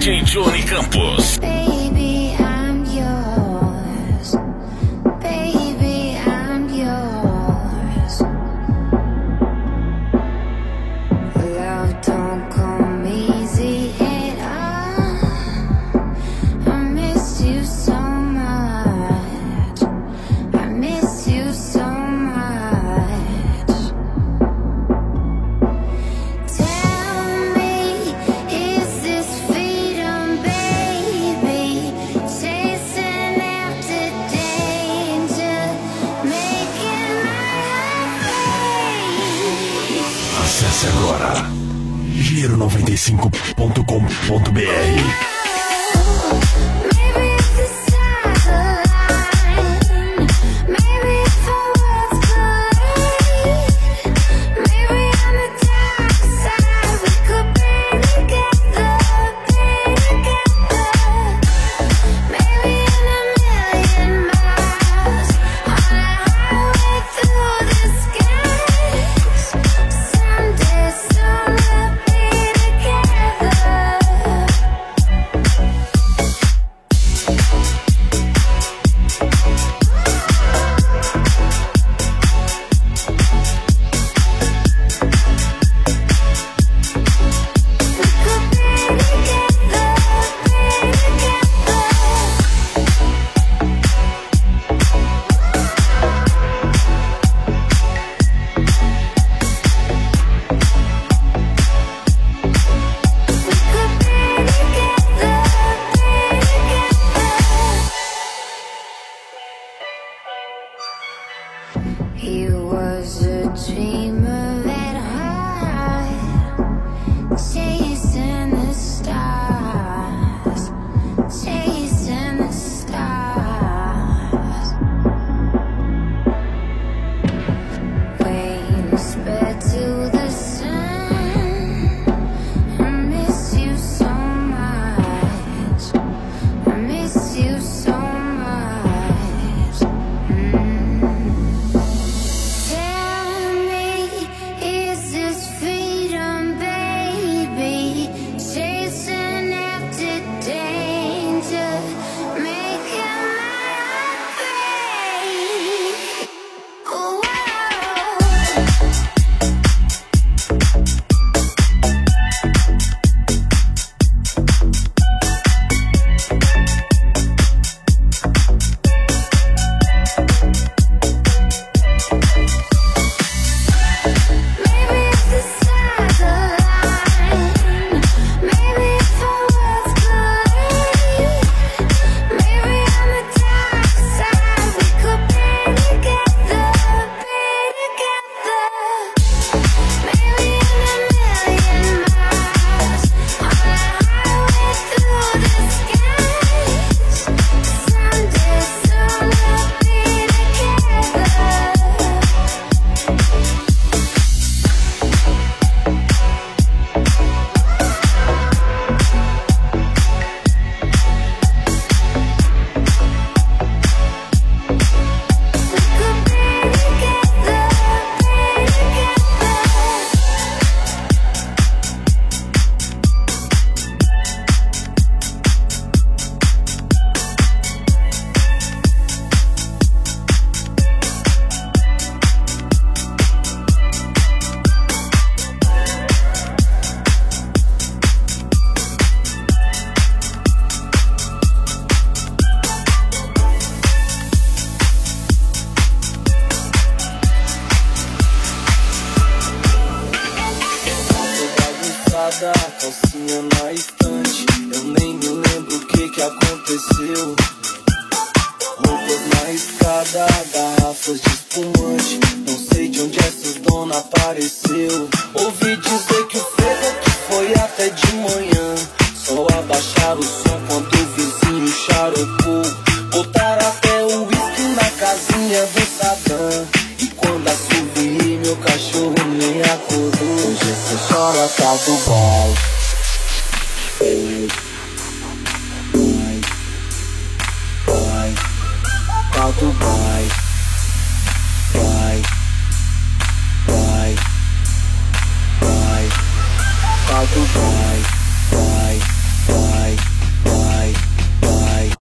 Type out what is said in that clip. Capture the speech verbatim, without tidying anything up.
D J Johnny Campos. Baby, I'm yours. Baby, I'm yours. Love don't come easy at all. I miss you so much. I miss you so much. Tell me, is this freedom, baby? Chasing after danger, making my heart race. Acesse agora giro noventa e cinco ponto com ponto br. Maybe if the stars align, maybe if our worlds collide, maybe on the dark side we could be together, be together. Maybe in a million miles on a highway through the skies. Someday soon we'll be together. We could be together, be together. We could be together, be together. He was a dreamer at heart, chasing the stars, chasing the stars. Wings spread to the sun. I miss you so much. I miss you so much. Tell me, is this freedom, baby? Chasing after danger, making my heart break. Oh, maybe if the stars align, maybe if our worlds collide, maybe on the dark side we could be together, be together. Maybe in a million miles on a highway through the skies. Someday soon we'll be together. We could be together, be Bagunçada, calcinha na estante. Eu nem me lembro o que que aconteceu. Roupas na escada, garrafas de espumante. Não sei de onde essas dona apareceu. Ouvi dizer que o frevo que foi até de manhã. Só abaixar o som quando o vizinho charopou. Botaram até o uísque na casinha do Satã. E quando assoviei, meu cachorro nem acordou. Hoje você chora, tá do bom. Vai, vai, tá do bom.